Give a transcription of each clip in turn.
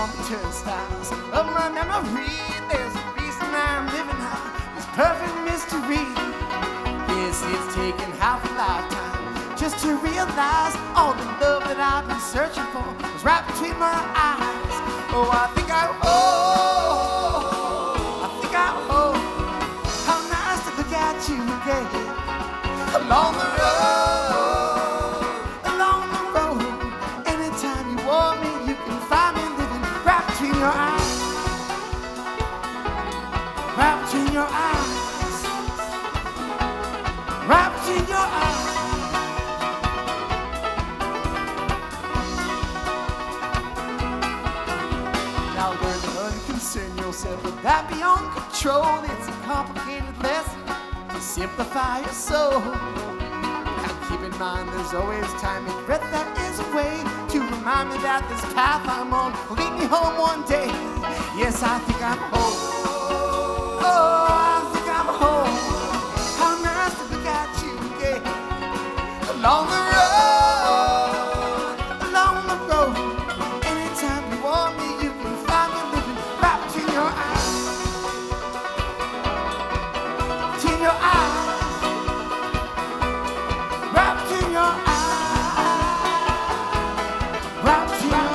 on the turnstiles of my memory. There's a reason I'm living high, this perfect mystery. Yes, it's taken half a lifetime just to realize all the love that I've been searching for was right between my eyes. Oh, I think I hope how nice to look at you again along the road, along the road. Anytime you want me, you can find me living right between your eyes, right between your eyes, right between your eyes. Now learn to unconcern yourself with that beyond control. It's a complicated lesson to simplify your soul. Now keep in mind there's always time and breath that is a way to remind me that this path I'm on will lead me home one day. Yes, I think I'm home. Oh, I think I'm home. How nice to look at you again along the road, along the road. Anytime you want me, you can find me living right between your eyes, between your eyes, right between your eyes, right between your eyes.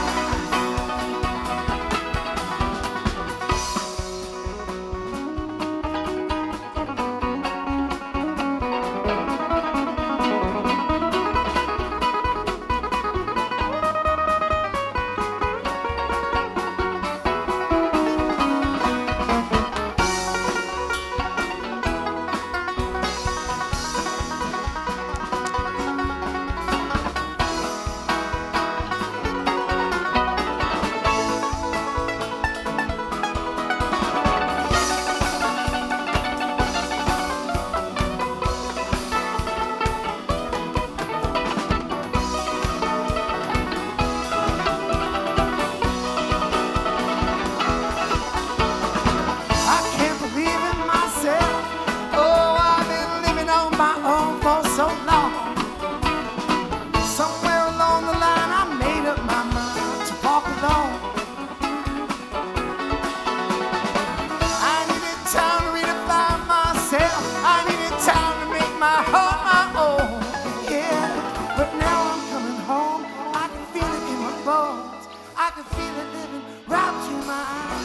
I can feel it living right between my eyes,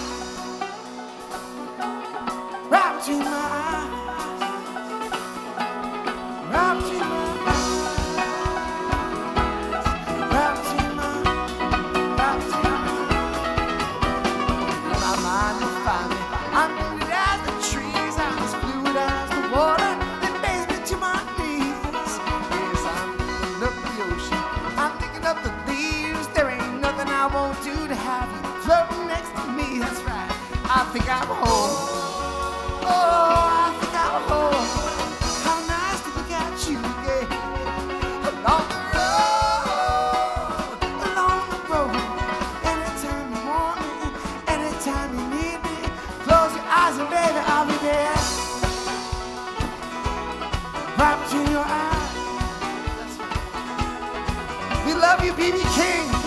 right between my eyes, right between my eyes, right between my eyes. My mind is finding I'm fluid as the trees, I'm as fluid as the water that bathes me to my knees. Yes, I'm thinking up the ocean, I'm thinking up the leaves. There ain't nothing I won't do to have you floating next to me. That's right, I think I'm home. Oh, I think I'm home. How nice to look at you again along the road, along the road. Anytime you want me, anytime you need me, close your eyes and baby, I'll be there, right between your eyes. That's right. We love you, B.B. King.